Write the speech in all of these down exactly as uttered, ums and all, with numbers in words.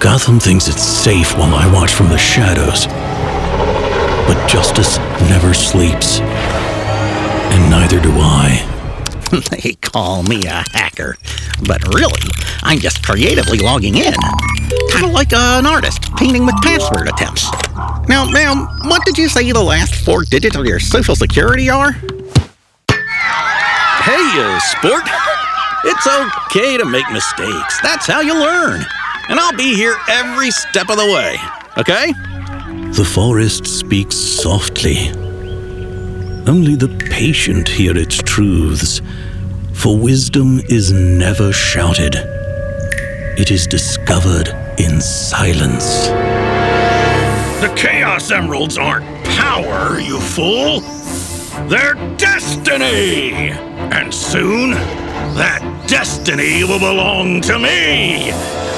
Statham thinks it's safe while I watch from the shadows. But justice never sleeps. And neither do I. They call me a hacker, but really, I'm just creatively logging in. Kind of like uh, an artist painting with password attempts. Now, ma'am, what did you say the last four digits of your social security are? Hey, uh, sport. It's okay to make mistakes. That's how you learn. And I'll be here every step of the way, okay? The forest speaks softly. Only the patient hear its truths, for wisdom is never shouted. It is discovered in silence. The Chaos Emeralds aren't power, you fool. They're destiny! And soon, that destiny will belong to me!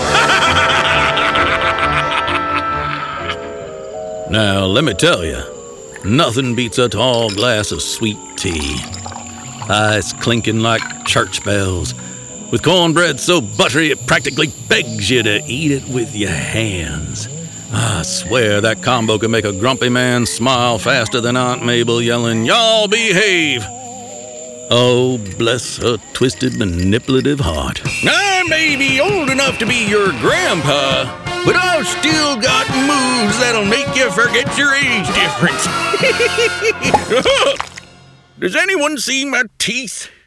Now, let me tell you, nothing beats a tall glass of sweet tea. Ice clinking like church bells, with cornbread so buttery it practically begs you to eat it with your hands. I swear that combo can make a grumpy man smile faster than Aunt Mabel yelling, "Y'all behave!" Oh, bless her twisted, manipulative heart. I may be old enough to be your grandpa, but I've still got moves that'll make you forget your age difference. Does anyone see my teeth?